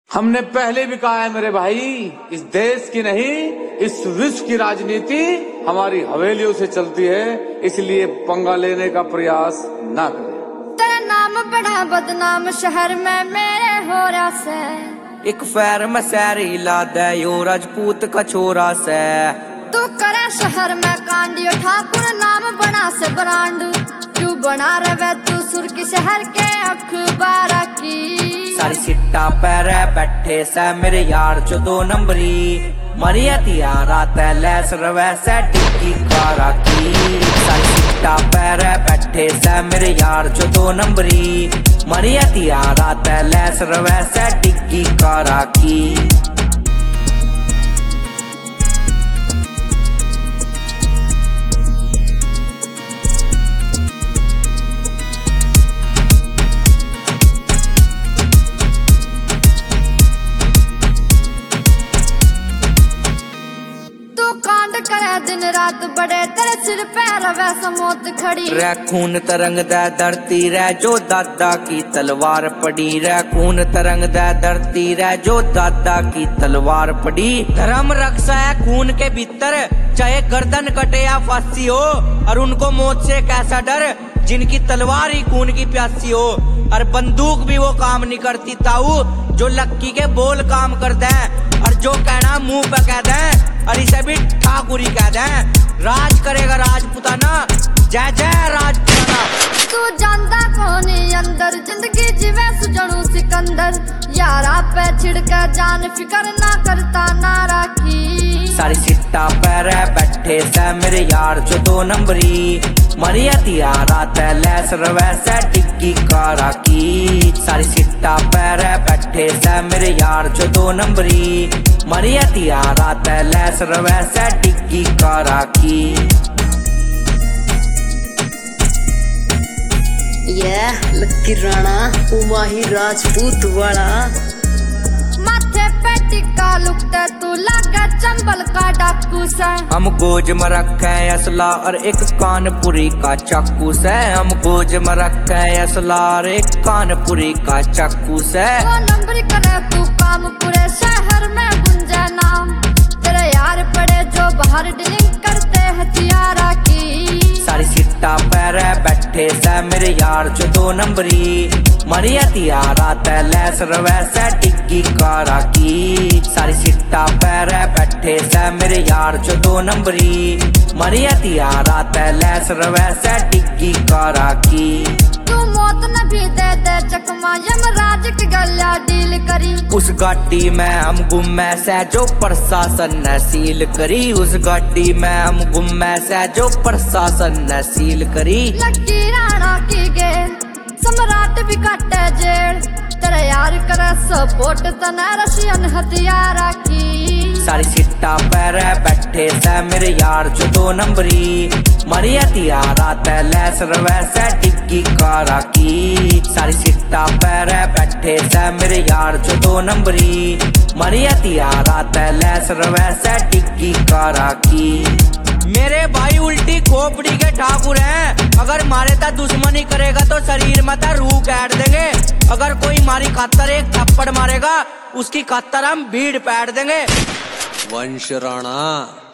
हमने पहले भी कहा है मेरे भाई, इस देश की नहीं इस विश्व की राजनीति हमारी हवेलियों से चलती है, इसलिए पंगा लेने का प्रयास ना करें। तेरा नाम बड़ा बदनाम शहर में मेरे हो रहा से, एक फैर में सैरी ला दे यो राजपूत का छोरा से। तू करे शहर में कांडियो ठाकुर नाम बना से ब्रांड, तू बना रवे तू सुर की शहर के अखबार की। सारी सिट्टा पैरे बैठे से मेरे यार जो 2 नंबरी, मरिया तियारा तैलेस रवे से टिक्की कारा की। सारी सिट्टा पैरे बैठे से मेरे यार जो 2 नंबरी, मरिया तियारा तैलेस रवे से टिक्की कारा की। दिन रात बड़े तेरे सिर पे रवे समोत खड़ी, रे खून तरंग दे धरती रे जो दादा की तलवार पड़ी। रे खून तरंग दे धरती रे जो दादा की तलवार पड़ी। धर्म रक्षा है खून के भीतर, चाहे गर्दन कटे या फांसी हो, और उनको मौत से कैसा डर जिनकी तलवार ही खून की प्यासी हो। और बंदूक भी वो काम नहीं करती ताऊ जो लक्की के बोल काम कर दे, और जो कहना मुंह पे कह दे और इसे भी ठाकुरी कह दे। राज करेगा राजपुताना, जय जय राजपुताना। तू जानता कौन अंदर जिंदगी जीवे सुजनू सिकंदर, यारा पे छिड़का जान फिकर ना करता नारा की। सारी सिट्टा पैरे बैठे से मेरे यार जो 2 नंबरी, मरिया तियारा तैलेस रवे से टिक्की कारा की। सारी सिट्टा पैरे बैठे से मेरे यार जो 2 नंबरी, मरिया तियारा तैलेस रवे से टिक्की कारा की। ये लक्की राणा उमाही राजपूत वाला, माथे पे टिक्का लुकता तू लगा चंबल का डाकू से। हम गोज में रखे असला और एक कानपुरी का चाकू से। हम गोज में रखे असला और एक कानपुरी का चाकू से। 2 नंबर करे तू काम पूरे शहर में गुंजे नाम, तेरे यार पड़े जो बाहर डीलिंग करते हथियारा की। सारी सिट्टा पैरे बैठे से मेरे यार जो 2 नंबरी, मरिया तियारा तैलेस रवे से टिक्की कारा की। सारी सिट्टा पैरे बैठे से मेरे यार जो 2 नंबरी, मरिया तियारा तैलेस रवे से टिक्की कारा की। तू मौत न भी दे दे चकमा यमराज की गलिया डील करी। उस गाड़ी में हम गुम्मे से जो प्रशासन ने सील करी। उस गाड़ी में हम गुम्मे से जो प्रशासन ने सील करी। लक्की राणा की गेल सम्राट भी काटे जेल, तेरे यार करे सपोर्ट तना रशियन हथियारा की। सारी सिट्टा पैरे बैठे से मेरे यार जो 2 नंबरी, मरिया तियारा तैलेस रवे से टिक्की कारा की। सारी सिट्टा पैरे बैठे से मेरे यार जो 2 नंबरी, मरिया तियारा तैलेस रवे से टिक्की कारा की। मेरे भाई उल्टी खोपड़ी के ठाकुर हैं, अगर मारे ता दुश्मनी करेगा तो शरीर में ता रूह काट देंगे। अगर कोई मारी खातर एक थप्पड़ मारेगा उसकी खातर हम भीड़ पैट देंगे। वंश राणा।